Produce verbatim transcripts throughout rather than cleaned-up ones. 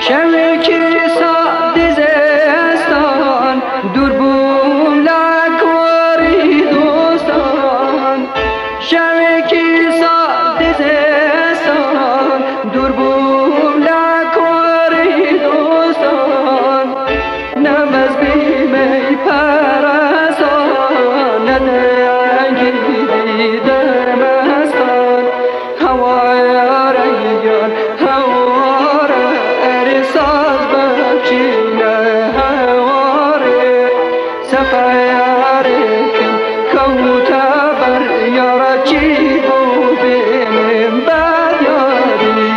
شوی که ساده زستان دور بوم لکوری دوستان شوی که ساده زستان دور بوم لکوری دوستان نماز بیمی پرستان ندنگی دیدر مستان هوای ریان هوار ارساز بچینه هواره سفیارکن کوتبر یارا چی بو بینیم بیاری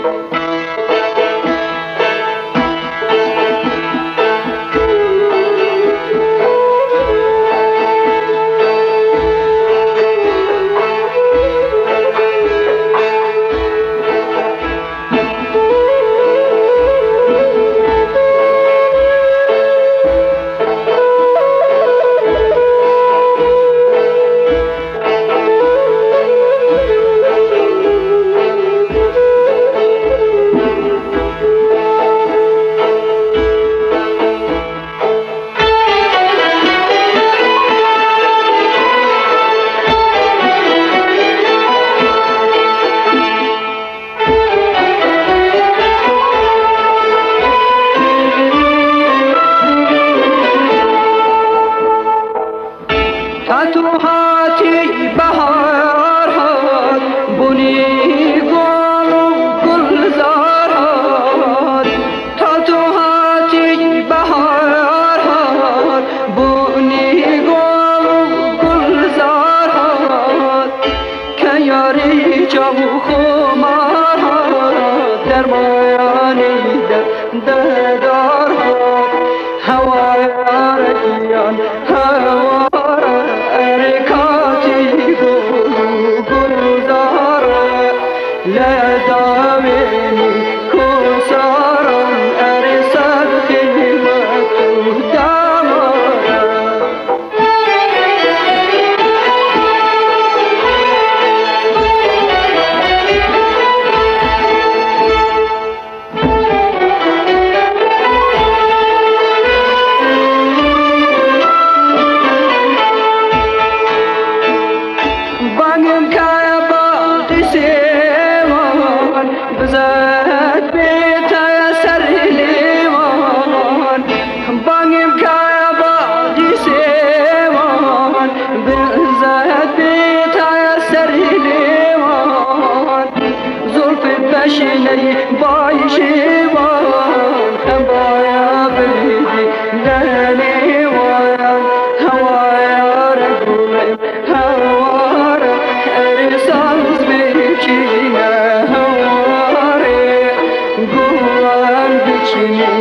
تو هاتی بهار هات بونی گل و گلزار هات تا تو هاتی بهار هات بونی گل و گلزار هات که یاری جامو خمار هات در مایانی در دار هات هوای رگیان هوا لا دامني كسرا أرسل خدمته دمارا بانم كايا باقي بزاد بيتا يسر ليوان بانيم كايا باقي سيوان بزاد بيتا يسر ليوان زلف بشني باي شيوان بايا بيدي لليوان هوايا رجل هوارا ارسال بيجينا Chini